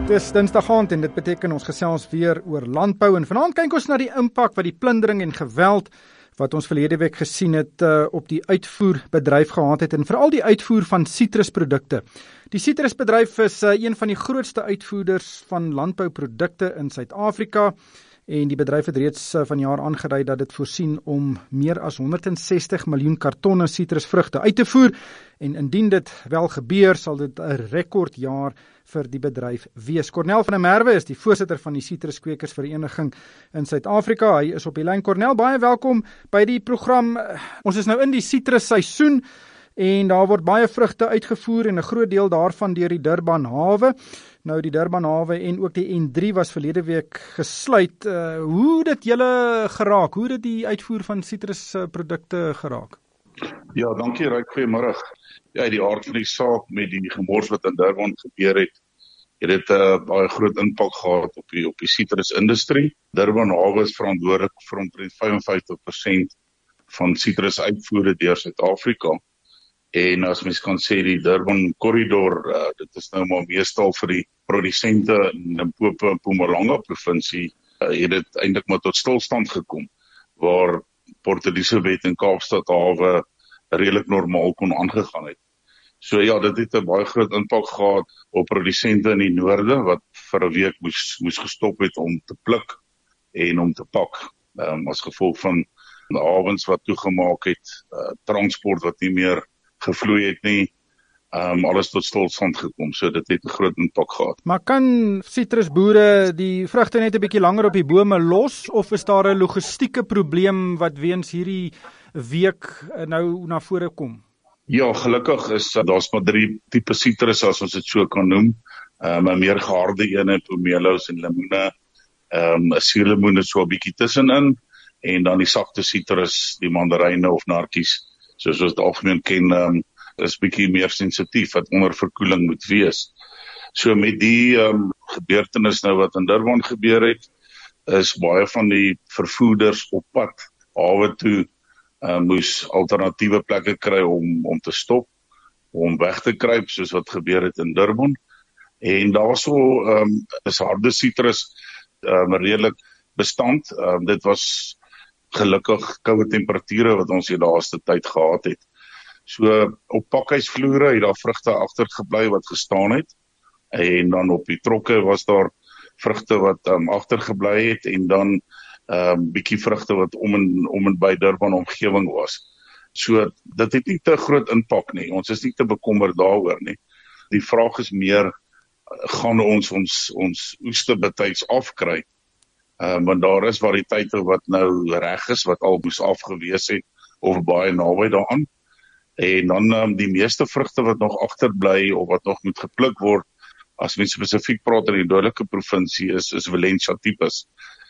Dis Dinsdag aand en dit beteken ons gesels weer oor landbou en vanaand kyk ons na die impak wat die plundering en geweld wat ons verlede week gesien het op die uitvoerbedryf gehad het en veral die uitvoer van sitrusprodukte. Die sitrusbedryf is een van die grootste uitvoerders van landbouprodukte in Suid-Afrika en die bedryf het reeds vanjaar aangedui dat dit voorsien om meer as 160 miljoen kartonne sitrusvrugte uit te voer en indien dit wel gebeur sal dit 'n rekordjaar vir die bedryf wees. Cornel van der Merwe is die voorsitter van die Sitruskwekersvereniging in Suid-Afrika. Hy is op die lyn. Cornel, baie welkom by die program. Ons is nou in die sitrusseisoen en daar word baie vrugte uitgevoer en 'n groot deel daarvan deur die Durban hawe. Nou die Durban hawe en ook die N3 was verlede week gesluit. Hoe dit julle geraak? Hoe dit die uitvoer van sitrusprodukte geraak? Ja, dankie Ryk, goeiemôre. Ja, die aard van die saak met die gemors wat in Durban gebeur het dit 'n baie groot impak gehad op die sitrusindustrie. Durban hawe is verantwoordelik vir omtrent 55% van sitrusuitvoere deur Suid-Afrika. En as mens kan sê die Durban korridor, dit is nou maar meestal vir die produsente in Limpopo en Mpumalanga provinsie, het dit eintlik maar tot stilstand gekom, waar Port Elizabeth en Kaapstad hawe redelik normaal kon aangegaan het. So ja, dit het 'n baie groot impak gehad op produsente in die noorde, wat vir 'n week moes gestop het om te pluk en om te pak, as gevolg van die hawens wat toegemaak het, transport wat nie meer gevloei het nie, alles tot stilstand gekom, so dit het 'n groot impak gehad. Maar kan sitrusboere die vrugte net 'n bietjie langer op die bome los, of is daar 'n logistieke probleem wat weens hierdie week nou na vore kom? Ja, gelukkig is daar's maar 3 tipe sitrus, as ons dit so kan noem. 'n meer geharde ene, pomelos en lemoene. 'n suurlemoen is so 'n bietjie tussenin, en dan die sagte sitrus, die mandaryne of nartjies, soos ons dit algemeen ken, is bietjie meer sensitief, wat onder verkoeling moet wees. So met die gebeurtenis nou wat in Durban gebeur het, is baie van die vervoerders op pad hawe toe moes alternatiewe plekke kry om te stop, om weg te kruip, soos wat gebeur het in Durban. En daarso is harde sitrus redelik bestand. Dit was gelukkig koue temperature wat ons die laaste tyd gehad het. So op pakhuisvloere het daar vrugte agtergebly wat gestaan het, en dan op die trokke was daar vrugte wat agtergebly het, en dan bietjie vrugte wat om en by Durban omgewing was. So dit het nie te groot impak nie. Ons is nie te bekommerd daaroor nie. Die vraag is meer, gaan ons oeste betyds afkry? Want daar is variëteite wat nou reg is, wat al moes afgewees het, of baie naby daaraan. En dan die meeste vrugte wat nog agterbly, of wat nog moet gepluk word, as mens spesifiek praat in die noordelike provinsie, is Valencia tipes.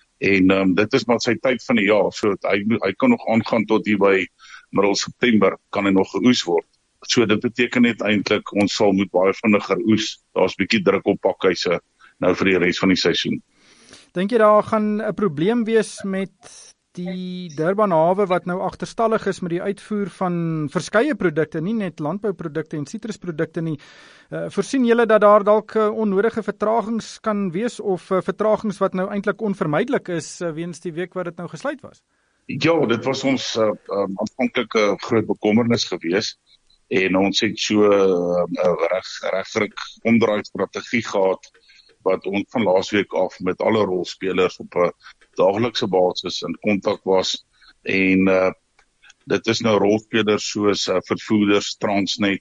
En dit is maar sy tyd van die jaar, so hy kan nog aangaan tot hier by middel September, kan hy nog geoes word. So dit beteken net eintlik, ons sal moet baie vinniger oes. Daar's bietjie druk op pakhuise nou vir die res van die seisoen. Dink jy daar gaan 'n probleem wees met die Durban hawe wat nou agterstallig is met die uitvoer van verskeie produkte, nie net landbouprodukte en sitrusprodukte nie? Voorsien julle dat daar dalk onnodige vertragings kan wees, of vertragings wat nou eintlik onvermydelik is weens die week wat dit nou gesluit was? Ja, dit was ons aanvanklike groot bekommernis gewees, en ons het so 'n regstreek omdraai strategie gehad, wat ons van laasweek af met alle rolspelers op 'n daaglikse basis in kontak was, en dit is nou rolspelers soos vervoerders, Transnet,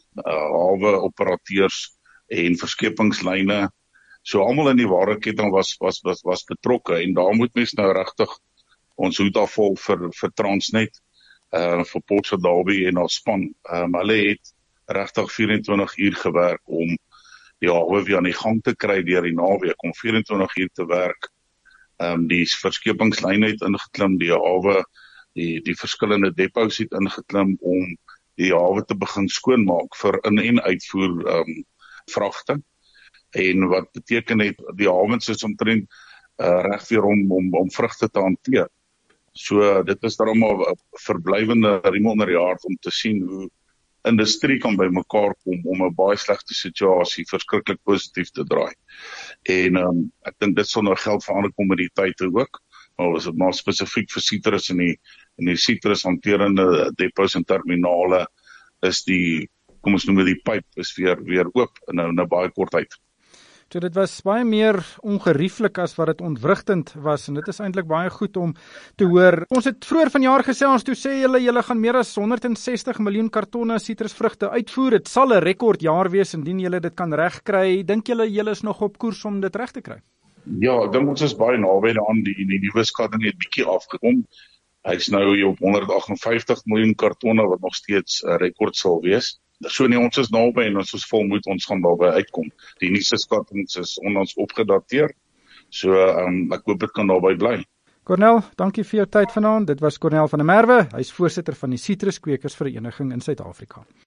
hawe operateurs en verskepingslyne. So almal in die waardeketting was betrokke, en daar moet mens nou regtig ons hoed afval vir Transnet, vir Port Shepstone en ons span. Hulle het regtig 24 uur gewerk om die hawe weer aan die gang te kry deur die naweek, om 24 uur te werk. Die verskepingslyne het ingeklim, die hawe, die verskillende depots het ingeklim om die hawe te begin skoonmaak vir in- en uitvoer vragte. En wat beteken het, die hawens is omtrent reg weer om vrugte te hanteer. So dit is daarom 'n verblywende riem onder die hart om te sien hoe industrie kan bymekaar kom om 'n baie slegte situasie verskriklik positief te draai. En ek dink dit sal nou geld vir ander kommoditeite ook, maar as dit maar spesifiek vir sitrus en die sitrushanterende depots en terminale is kom ons noem dit die pyp is weer oop in 'n baie kort tyd. So dit was baie meer ongerieflik as wat dit ontwrigtend was, en dit is eintlik baie goed om te hoor. Ons het vroeër vanjaar gesels, toe sê julle gaan meer as 160 miljoen kartonne sitrusvrugte uitvoer. Dit sal 'n rekordjaar wees indien julle dit kan regkry. Dink julle is nog op koers om dit reg te kry? Ja, ek dink ons is baie naby daaraan. Die nuwe skatting het bietjie afgekom. Hy's nou op 158 miljoen kartonne wat nog steeds 'n rekord sal wees. So nee, ons is naby en ons is volmoed ons gaan daarby uitkom. Die nuutste skattings is onlangs opgedateer. So ek hoop dit kan daarby bly. Cornel, dankie vir jou tyd vanaand. Dit was Cornel van der Merwe. Hy's voorsitter van die Sitruskwekersvereniging in Suid-Afrika.